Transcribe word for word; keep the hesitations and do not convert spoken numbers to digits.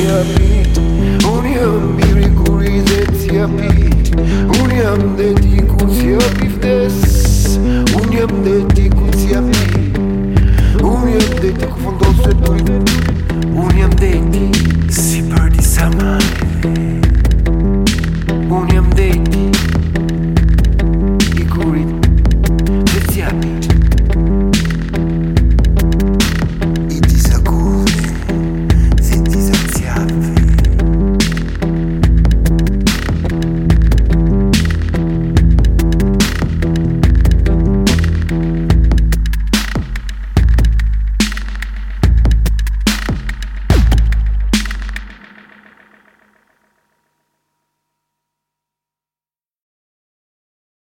api, unë jam biri kur i dhe t'japi, unë jam dhe ti kur s'japi vdes, unë jam dhe ti